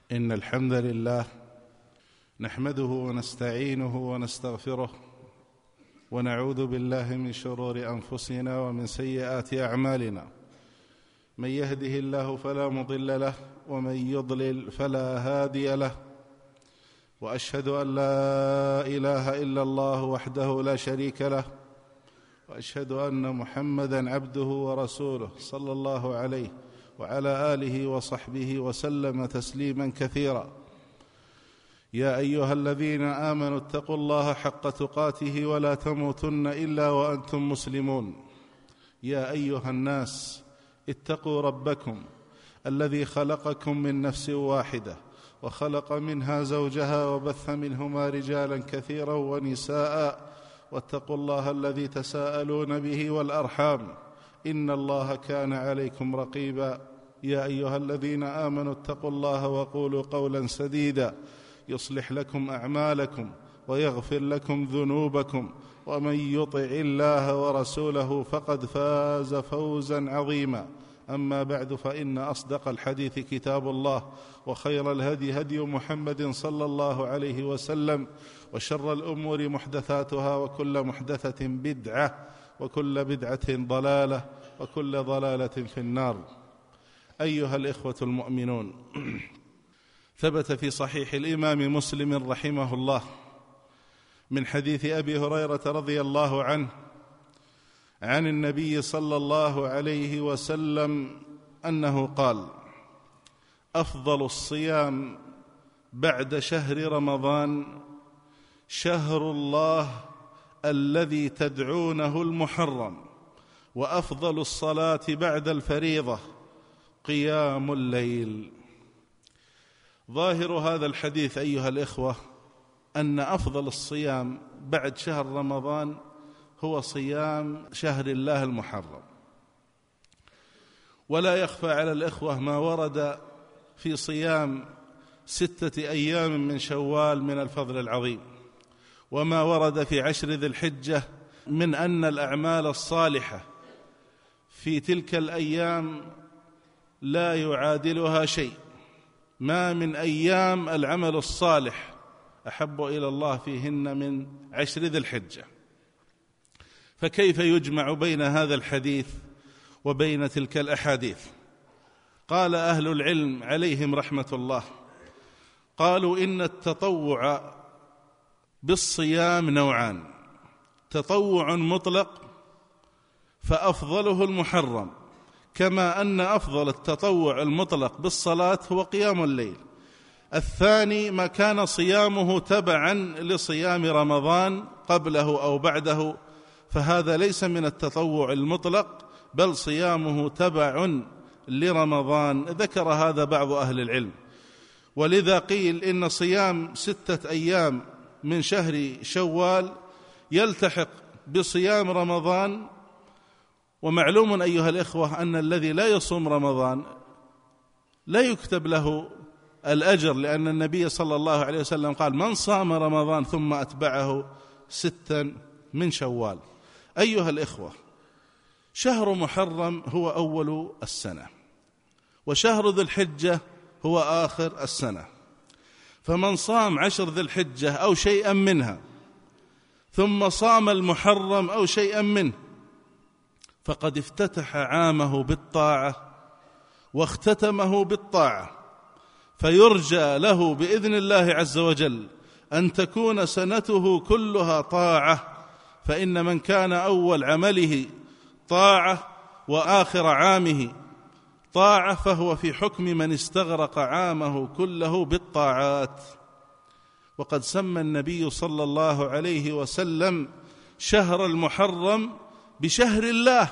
إن الحمد لله نحمده ونستعينه ونستغفره ونعوذ بالله من شرور أنفسنا ومن سيئات أعمالنا. من يهده الله فلا مضل له ومن يضلل فلا هادي له، وأشهد أن لا إله إلا الله وحده لا شريك له، وأشهد أن محمدًا عبده ورسوله صلى الله عليه وعلى آله وصحبه وسلم تسليما كثيرا. يا أيها الذين آمنوا اتقوا الله حق تقاته ولا تموتن إلا وأنتم مسلمون. يا أيها الناس اتقوا ربكم الذي خلقكم من نفس واحدة وخلق منها زوجها وبث منهما رجالا كثيرا ونساء، واتقوا الله الذي تساءلون به والأرحام إن الله كان عليكم رقيبا. يا أيها الذين آمنوا اتقوا الله وقولوا قولا سديدا يصلح لكم أعمالكم ويغفر لكم ذنوبكم، ومن يطع الله ورسوله فقد فاز فوزا عظيما. أما بعد، فإن أصدق الحديث كتاب الله، وخير الهدي هدي محمد صلى الله عليه وسلم، وشر الأمور محدثاتها، وكل محدثة بدعة، وكل بدعة ضلالة، وكل ضلالة في النار. أيها الإخوة المؤمنون، ثبت في صحيح الإمام مسلم رحمه الله من حديث أبي هريرة رضي الله عنه عن النبي صلى الله عليه وسلم أنه قال: أفضل الصيام بعد شهر رمضان شهر الله الذي تدعونه المحرم، وأفضل الصلاة بعد الفريضة قيام الليل. ظاهر هذا الحديث أيها الإخوة أن أفضل الصيام بعد شهر رمضان هو صيام شهر الله المحرم، ولا يخفى على الإخوة ما ورد في صيام 6 أيام من شوال من الفضل العظيم، وما ورد في 10 ذي الحجة من أن الأعمال الصالحة في تلك الأيام لا يعادلها شيء. ما من أيام العمل الصالح أحب إلى الله فيهن من 10 ذي الحجة، فكيف يجمع بين هذا الحديث وبين تلك الأحاديث؟ قال أهل العلم عليهم رحمة الله، قالوا إن التطوع بالصيام نوعان: تطوع مطلق فأفضله المحرم، كما أن أفضل التطوع المطلق بالصلاة هو قيام الليل. الثاني ما كان صيامه تبعا لصيام رمضان قبله أو بعده، فهذا ليس من التطوع المطلق، بل صيامه تبع لرمضان. ذكر هذا بعض أهل العلم، ولذا قيل إن صيام 6 أيام من شهر شوال يلتحق بصيام رمضان. ومعلوم أيها الإخوة أن الذي لا يصوم رمضان لا يكتب له الأجر، لأن النبي صلى الله عليه وسلم قال: من صام رمضان ثم أتبعه 6 من شوال. أيها الإخوة، شهر محرم هو أول السنة، وشهر ذي الحجة هو آخر السنة، فمن صام 10 ذي الحجة أو شيئا منها ثم صام المحرم أو شيئا منه فقد افتتح عامه بالطاعة واختتمه بالطاعة، فيرجى له بإذن الله عز وجل أن تكون سنته كلها طاعة، فإن من كان أول عمله طاعة وآخر عامه طاعة فهو في حكم من استغرق عامه كله بالطاعات. وقد سمى النبي صلى الله عليه وسلم شهر المحرم بشهر الله،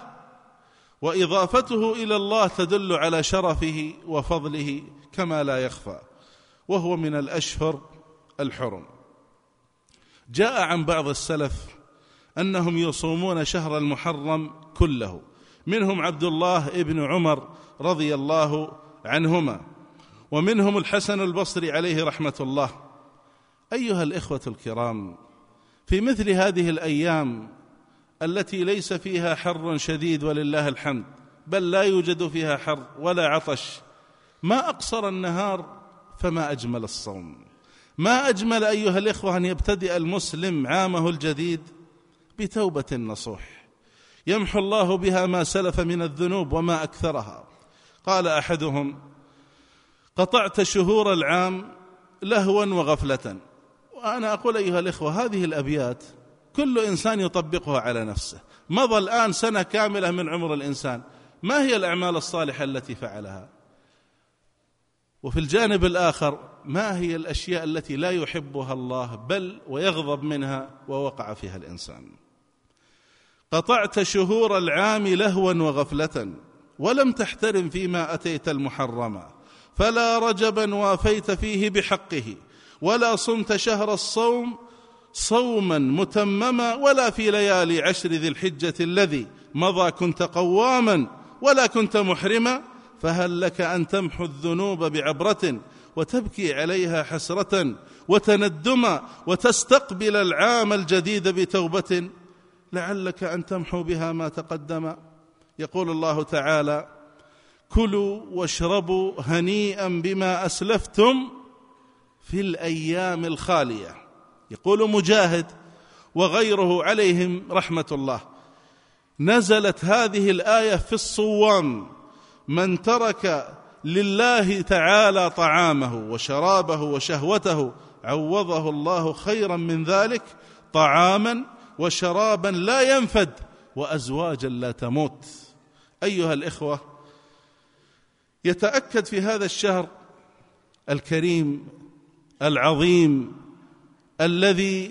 وإضافته إلى الله تدل على شرفه وفضله كما لا يخفى، وهو من الأشهر الحرم. جاء عن بعض السلف أنهم يصومون شهر المحرم كله، منهم عبد الله ابن عمر رضي الله عنهما، ومنهم الحسن البصري عليه رحمة الله. أيها الإخوة الكرام، في مثل هذه الأيام التي ليس فيها حر شديد ولله الحمد، بل لا يوجد فيها حر ولا عطش، ما أقصر النهار فما أجمل الصوم. ما أجمل أيها الإخوة أن يبتدئ المسلم عامه الجديد بتوبة نصوح يمحو الله بها ما سلف من الذنوب وما أكثرها. قال أحدهم: قطعت شهور العام لهوا وغفلة. وأنا أقول أيها الإخوة هذه الأبيات كل إنسان يطبقها على نفسه. مضى الآن سنة كاملة من عمر الإنسان، ما هي الأعمال الصالحة التي فعلها؟ وفي الجانب الآخر ما هي الأشياء التي لا يحبها الله بل ويغضب منها ووقع فيها الإنسان؟ قطعت شهور العام لهوا وغفلة ولم تحترم فيما أتيت المحرما، فلا رجبا وافيت فيه بحقه، ولا صمت شهر الصوم صوما متمما، ولا في ليالي عشر ذي الحجة الذي مضى كنت قواما ولا كنت محرما. فهل لك أن تمحو الذنوب بعبرة وتبكي عليها حسرة وتندما وتستقبل العام الجديد بتوبة لعلك أن تمحو بها ما تقدم؟ يقول الله تعالى: كلوا واشربوا هنيئا بما أسلفتم في الأيام الخالية. يقول مجاهد وغيره عليهم رحمة الله: نزلت هذه الآية في الصوام من ترك لله تعالى طعامه وشرابه وشهوته عوضه الله خيرا من ذلك طعاما وشرابا لا ينفد وأزواجا لا تموت. أيها الإخوة، يتأكد في هذا الشهر الكريم العظيم الذي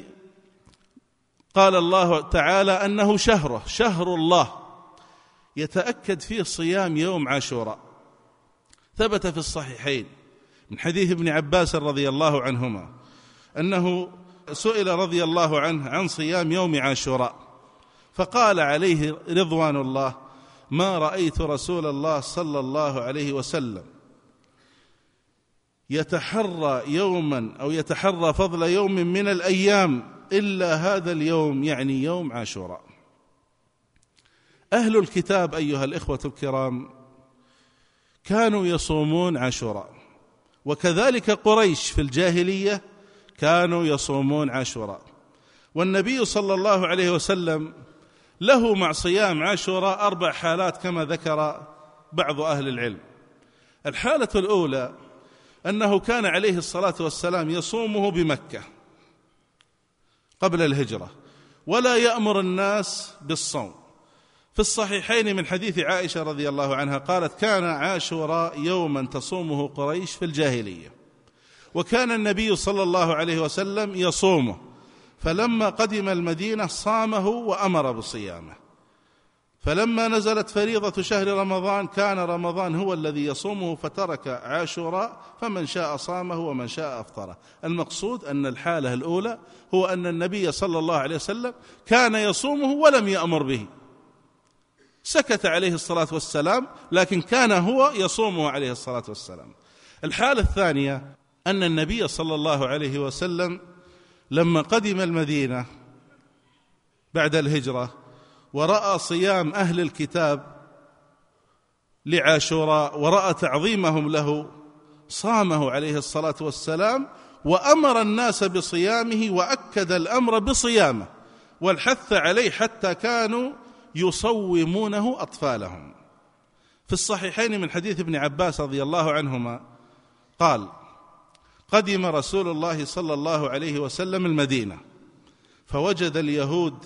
قال الله تعالى أنه شهر الله، يتأكد فيه صيام يوم عاشوراء. ثبت في الصحيحين من حديث ابن عباس رضي الله عنهما أنه سئل رضي الله عنه عن صيام يوم عاشوراء، فقال عليه رضوان الله: ما رأيت رسول الله صلى الله عليه وسلم يتحرى يوما أو يتحرى فضل يوم من الأيام إلا هذا اليوم، يعني يوم عاشوراء. أهل الكتاب أيها الإخوة الكرام كانوا يصومون عاشوراء، وكذلك قريش في الجاهلية كانوا يصومون عاشوراء، والنبي صلى الله عليه وسلم له مع صيام عاشوراء 4 حالات كما ذكر بعض أهل العلم. الحالة الأولى أنه كان عليه الصلاة والسلام يصومه بمكة قبل الهجرة ولا يأمر الناس بالصوم. في الصحيحين من حديث عائشة رضي الله عنها قالت: كان عاشوراء يوما تصومه قريش في الجاهلية، وكان النبي صلى الله عليه وسلم يصومه، فلما قدم المدينة صامه وأمر بصيامه. فلما نزلت فريضة شهر رمضان كان رمضان هو الذي يصومه، فترك عاشوراء، فمن شاء صامه ومن شاء أفطره. المقصود أن الحالة الأولى هو أن النبي صلى الله عليه وسلم كان يصومه ولم يأمر به، سكت عليه الصلاة والسلام، لكن كان هو يصومه عليه الصلاة والسلام. الحالة الثانية أن النبي صلى الله عليه وسلم لما قدم المدينة بعد الهجرة ورأى صيام أهل الكتاب لعاشوراء ورأى تعظيمهم له صامه عليه الصلاة والسلام، وأمر الناس بصيامه، وأكد الأمر بصيامه والحث عليه حتى كانوا يصومونه أطفالهم. في الصحيحين من حديث ابن عباس رضي الله عنهما قال: قدم رسول الله صلى الله عليه وسلم المدينة فوجد اليهود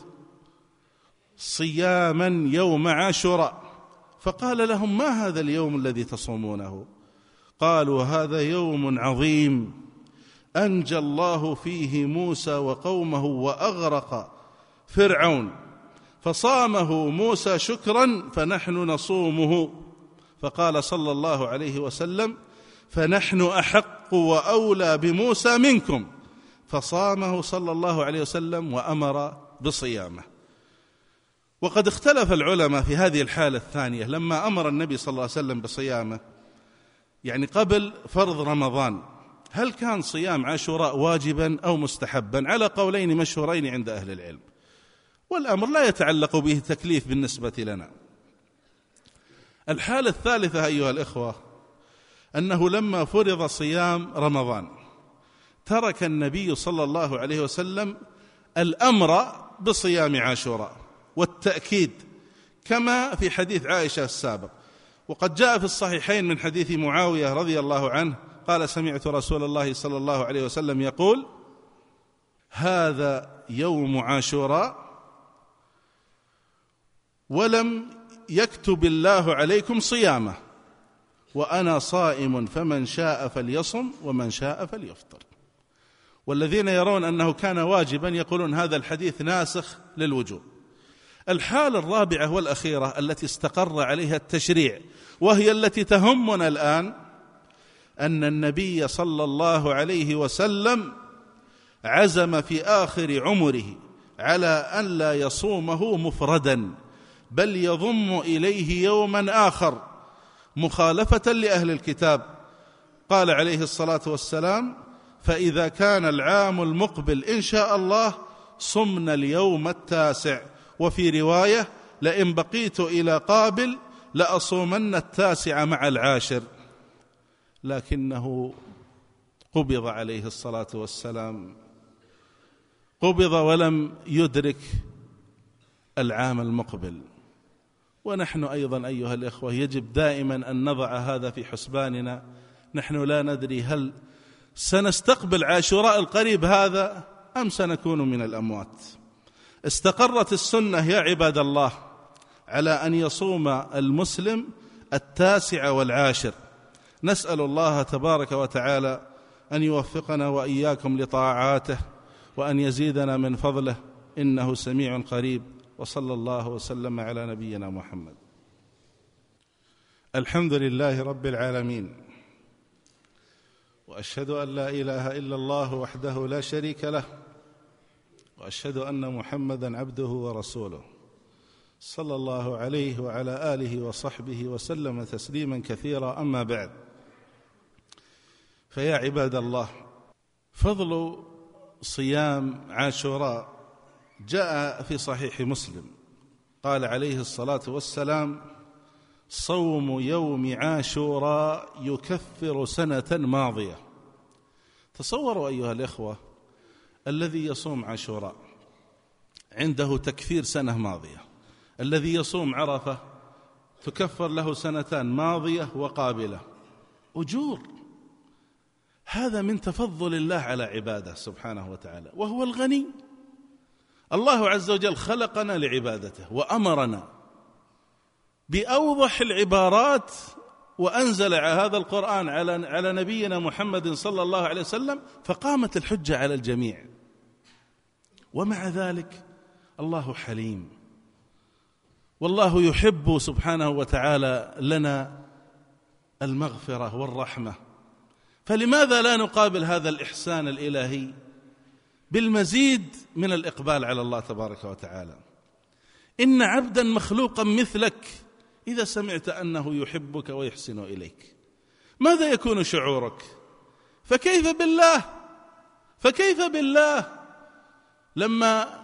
صياما يوم عاشوراء، فقال لهم: ما هذا اليوم الذي تصومونه؟ قالوا: هذا يوم عظيم أنجى الله فيه موسى وقومه وأغرق فرعون، فصامه موسى شكرا فنحن نصومه. فقال صلى الله عليه وسلم: فنحن أحق وأولى بموسى منكم، فصامه صلى الله عليه وسلم وأمر بصيامه. وقد اختلف العلماء في هذه الحالة الثانية لما أمر النبي صلى الله عليه وسلم بصيامه، يعني قبل فرض رمضان، هل كان صيام عاشوراء واجبا أو مستحبا؟ على قولين مشهورين عند أهل العلم، والأمر لا يتعلق به تكليف بالنسبة لنا. الحالة الثالثة أيها الإخوة أنه لما فرض صيام رمضان ترك النبي صلى الله عليه وسلم الأمر بصيام عاشوراء والتأكيد، كما في حديث عائشة السابق. وقد جاء في الصحيحين من حديث معاوية رضي الله عنه قال: سمعت رسول الله صلى الله عليه وسلم يقول: هذا يوم عاشوراء ولم يكتب الله عليكم صيامه، وأنا صائم، فمن شاء فليصم ومن شاء فليفطر. والذين يرون أنه كان واجبا يقولون هذا الحديث ناسخ للوجوب. الحالة الرابعة والأخيرة التي استقر عليها التشريع، وهي التي تهمنا الآن، أن النبي صلى الله عليه وسلم عزم في آخر عمره على أن لا يصومه مفردا، بل يضم إليه يوما آخر مخالفة لأهل الكتاب. قال عليه الصلاة والسلام: فإذا كان العام المقبل إن شاء الله صمنا اليوم التاسع. وفي رواية: لئن بقيت إلى قابل لأصومن التاسع مع العاشر. لكنه قبض عليه الصلاة والسلام، قبض ولم يدرك العام المقبل. ونحن أيضا أيها الإخوة يجب دائما أن نضع هذا في حسباننا. نحن لا ندري هل سنستقبل عاشوراء القريب هذا أم سنكون من الأموات. استقرت السنة يا عباد الله على أن يصوم المسلم التاسع والعاشر. نسأل الله تبارك وتعالى أن يوفقنا وإياكم لطاعاته، وأن يزيدنا من فضله، إنه سميع قريب. وصلى الله وسلم على نبينا محمد. الحمد لله رب العالمين، وأشهد أن لا إله إلا الله وحده لا شريك له، وأشهد أن محمدا عبده ورسوله، صلى الله عليه وعلى آله وصحبه وسلم تسليما كثيرا. أما بعد، فيا عباد الله، فضل صيام عاشوراء جاء في صحيح مسلم. قال عليه الصلاة والسلام: صوم يوم عاشوراء يكفر سنة ماضية. تصوروا أيها الإخوة، الذي يصوم عاشوراء عنده تكفير سنة ماضية، الذي يصوم عرفة تكفر له سنتان ماضية وقابلة، أجور. هذا من تفضل الله على عباده سبحانه وتعالى، وهو الغني. الله عز وجل خلقنا لعبادته وأمرنا بأوضح العبارات، وأنزل هذا القرآن على نبينا محمد صلى الله عليه وسلم، فقامت الحجة على الجميع. ومع ذلك الله حليم، والله يحب سبحانه وتعالى لنا المغفرة والرحمة. فلماذا لا نقابل هذا الإحسان الإلهي بالمزيد من الإقبال على الله تبارك وتعالى؟ إن عبدا مخلوقا مثلك إذا سمعت أنه يحبك ويحسن إليك ماذا يكون شعورك؟ فكيف بالله لما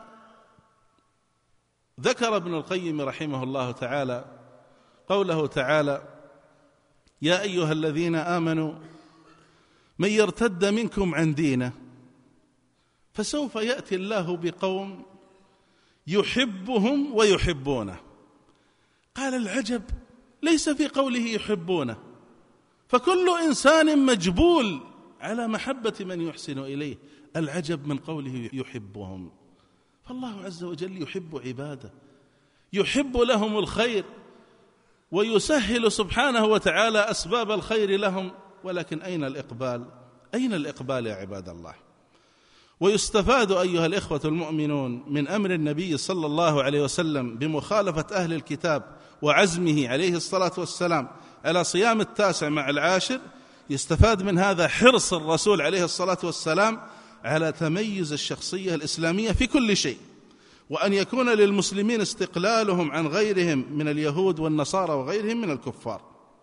ذكر ابن القيم رحمه الله تعالى قوله تعالى: يا أيها الذين آمنوا من يرتد منكم عن دينه فسوف يأتي الله بقوم يحبهم ويحبونه. قال: العجب ليس في قوله يحبونه، فكل إنسان مجبول على محبة من يحسن إليه، العجب من قوله يحبهم. فالله عز وجل يحب عباده، يحب لهم الخير، ويسهل سبحانه وتعالى أسباب الخير لهم. ولكن أين الإقبال؟ أين الإقبال يا عباد الله؟ ويستفاد أيها الإخوة المؤمنون من أمر النبي صلى الله عليه وسلم بمخالفة أهل الكتاب وعزمه عليه الصلاة والسلام على صيام التاسع مع العاشر. يستفاد من هذا حرص الرسول عليه الصلاة والسلام على تميز الشخصية الإسلامية في كل شيء، وأن يكون للمسلمين استقلالهم عن غيرهم من اليهود والنصارى وغيرهم من الكفار.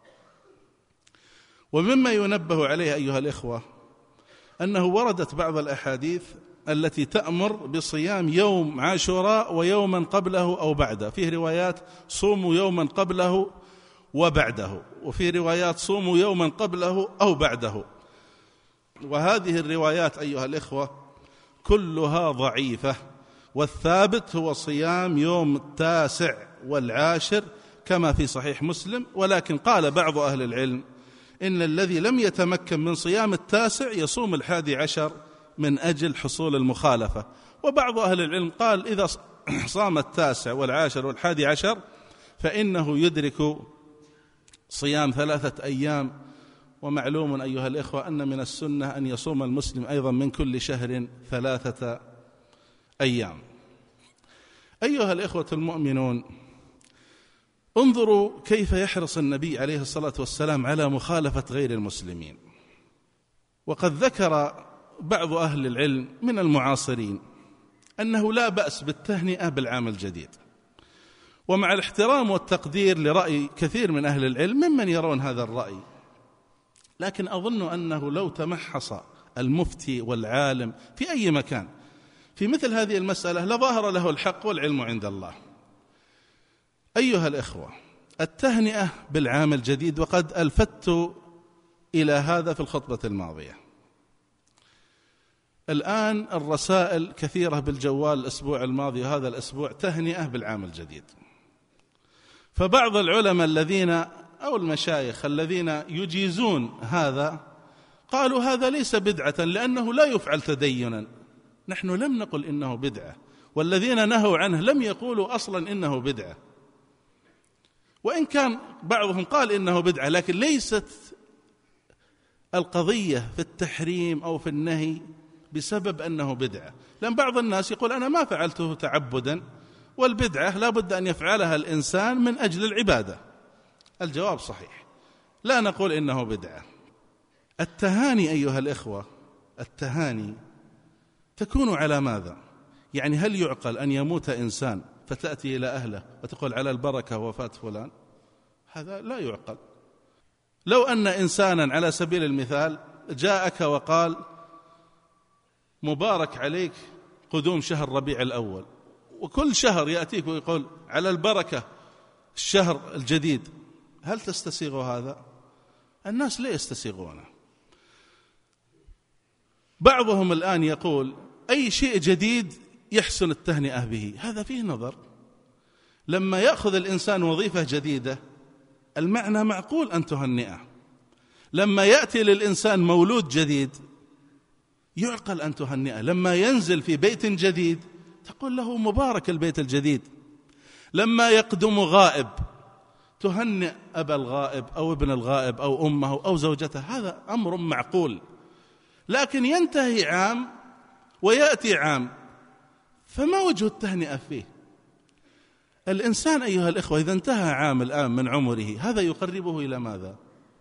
ومما ينبه عليه أيها الإخوة أنه وردت بعض الأحاديث التي تأمر بصيام يوم عاشوراء ويوما قبله أو بعده. فيه روايات: صوموا يوما قبله وبعده، وفي روايات صوموا يوما قبله أو بعده. وهذه الروايات أيها الإخوة كلها ضعيفة، والثابت هو صيام يوم 9 و10 كما في صحيح مسلم. ولكن قال بعض أهل العلم إن الذي لم يتمكن من صيام 9 يصوم 11 من أجل حصول المخالفة. وبعض أهل العلم قال إذا صام 9 و10 و11 فإنه يدرك صيام 3 أيام. ومعلوم أيها الإخوة أن من السنة أن يصوم المسلم أيضا من كل شهر 3 أيام. أيها الإخوة المؤمنون، انظروا كيف يحرص النبي عليه الصلاة والسلام على مخالفة غير المسلمين. وقد ذكر بعض أهل العلم من المعاصرين أنه لا بأس بالتهنئة بالعام الجديد، ومع الاحترام والتقدير لرأي كثير من أهل العلم ممن يرون هذا الرأي، لكن أظن أنه لو تمحص المفتي والعالم في أي مكان في مثل هذه المسألة لظهر له الحق والعلم عند الله. أيها الإخوة، التهنئة بالعام الجديد، وقد ألفت إلى هذا في الخطبة الماضية. الآن الرسائل كثيرة بالجوال الأسبوع الماضي وهذا الأسبوع تهنئة بالعام الجديد. فبعض العلماء الذين أو المشايخ الذين يجيزون هذا قالوا هذا ليس بدعة لأنه لا يفعل تدينا. نحن لم نقل إنه بدعة، والذين نهوا عنه لم يقولوا أصلا إنه بدعة، وإن كان بعضهم قال إنه بدعة، لكن ليست القضية في التحريم أو في النهي بسبب أنه بدعة. لأن بعض الناس يقول أنا ما فعلته تعبدا، والبدعة لا بد أن يفعلها الإنسان من أجل العبادة. الجواب صحيح، لا نقول إنه بدعة. التهاني أيها الإخوة، التهاني تكون على ماذا؟ يعني هل يعقل أن يموت إنسان فتأتي إلى أهله وتقول على البركة وفاة فلان؟ هذا لا يعقل. لو أن إنسانا على سبيل المثال جاءك وقال مبارك عليك قدوم شهر ربيع الأول، وكل شهر يأتيك ويقول على البركة الشهر الجديد، هل تستسيغ هذا؟ الناس لا يستسيغونه. بعضهم الآن يقول أي شيء جديد يحسن التهنئة به، هذا فيه نظر. لما يأخذ الإنسان وظيفة جديدة المعنى معقول أن تهنئه. لما يأتي للإنسان مولود جديد يعقل أن تهنئه. لما ينزل في بيت جديد تقول له مبارك البيت الجديد. لما يقدم غائب تهنئ أبا الغائب أو ابن الغائب أو أمه أو زوجته، هذا أمر معقول. لكن ينتهي عام ويأتي عام، فما وجه التهنئة فيه؟ الإنسان أيها الإخوة إذا انتهى عام الآن من عمره هذا يقربه إلى ماذا؟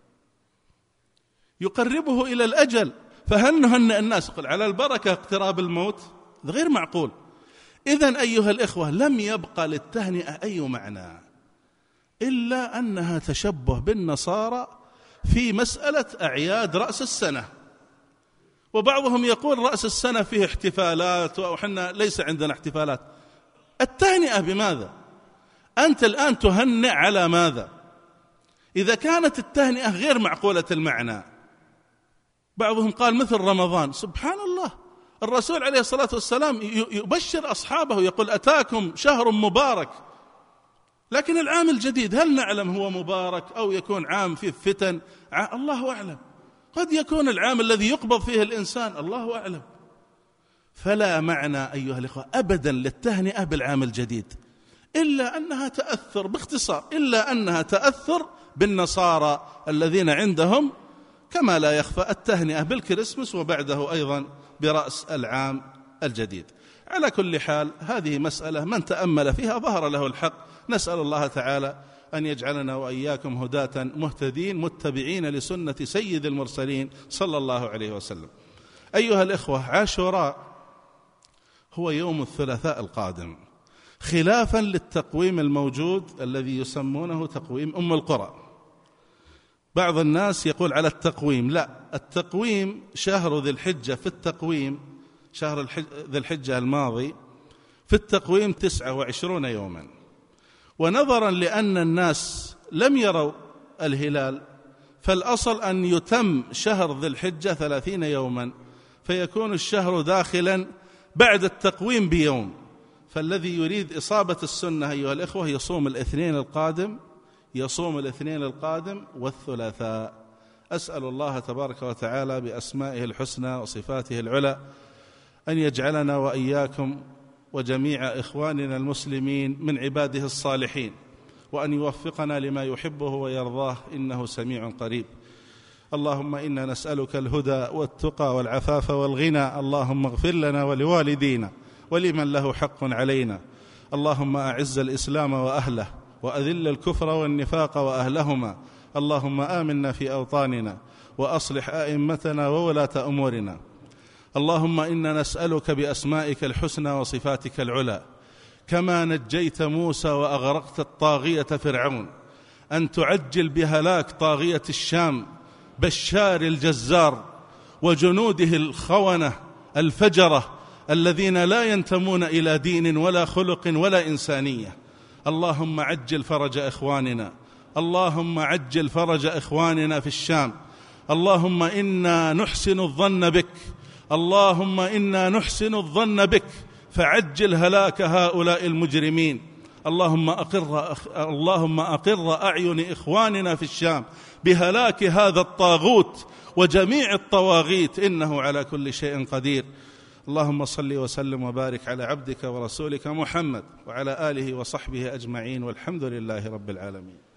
يقربه إلى الأجل. فهل نهنئ الناس قل على البركة اقتراب الموت؟ هذا غير معقول. إذن أيها الإخوة لم يبقى للتهنئة أي معنى إلا أنها تشبه بالنصارى في مسألة أعياد رأس السنة. وبعضهم يقول رأس السنة فيه احتفالات وحنا ليس عندنا احتفالات. التهنئة بماذا؟ أنت الآن تهنئ على ماذا؟ إذا كانت التهنئة غير معقولة المعنى، بعضهم قال مثل رمضان، سبحان الله، الرسول عليه الصلاة والسلام يبشر أصحابه يقول أتاكم شهر مبارك. لكن العام الجديد هل نعلم هو مبارك أو يكون عام فيه فتن؟ الله أعلم. قد يكون العام الذي يقبض فيه الإنسان، الله أعلم. فلا معنى أيها الإخوة أبدا للتهنئة بالعام الجديد إلا أنها تأثر، باختصار إلا أنها تأثر بالنصارى الذين عندهم كما لا يخفى التهنئة بالكريسماس وبعده أيضا برأس العام الجديد. على كل حال هذه مسألة من تأمل فيها ظهر له الحق. نسأل الله تعالى أن يجعلنا وإياكم هداة مهتدين متبعين لسنة سيد المرسلين صلى الله عليه وسلم. أيها الإخوة، عاشوراء هو يوم الثلاثاء القادم، خلافا للتقويم الموجود الذي يسمونه تقويم أم القرى. بعض الناس يقول على التقويم، لا، التقويم شهر ذي الحجة، في التقويم شهر ذي الحجة الماضي في التقويم 29 يوما. ونظرا لأن الناس لم يروا الهلال، فالأصل أن يتم شهر ذي الحجة 30 يوما، فيكون الشهر داخلا بعد التقويم بيوم. فالذي يريد إصابة السنة أيها الإخوة يصوم الاثنين القادم والثلاثاء. أسأل الله تبارك وتعالى بأسمائه الحسنى وصفاته العلى أن يجعلنا وإياكم وجميع إخواننا المسلمين من عباده الصالحين، وأن يوفقنا لما يحبه ويرضاه، إنه سميع قريب. اللهم إنا نسألك الهدى والتقى والعفاف والغنى. اللهم اغفر لنا ولوالدينا ولمن له حق علينا. اللهم أعز الإسلام وأهله، وأذل الكفر والنفاق وأهلهما. اللهم آمنا في أوطاننا، وأصلح أئمتنا وولاة أمورنا. اللهم إنا نسألك بأسمائك الحسنى وصفاتك العلى، كما نجيت موسى وأغرقت الطاغية فرعون، أن تعجل بهلاك طاغية الشام بشار الجزار وجنوده الخونة الفجرة الذين لا ينتمون إلى دين ولا خلق ولا إنسانية. اللهم عجل فرج إخواننا في الشام. اللهم إنا نحسن الظن بك فعجل هلاك هؤلاء المجرمين. اللهم أقر أعين إخواننا في الشام بهلاك هذا الطاغوت وجميع الطواغيت، إنه على كل شيء قدير. اللهم صل وسلم وبارك على عبدك ورسولك محمد وعلى آله وصحبه أجمعين، والحمد لله رب العالمين.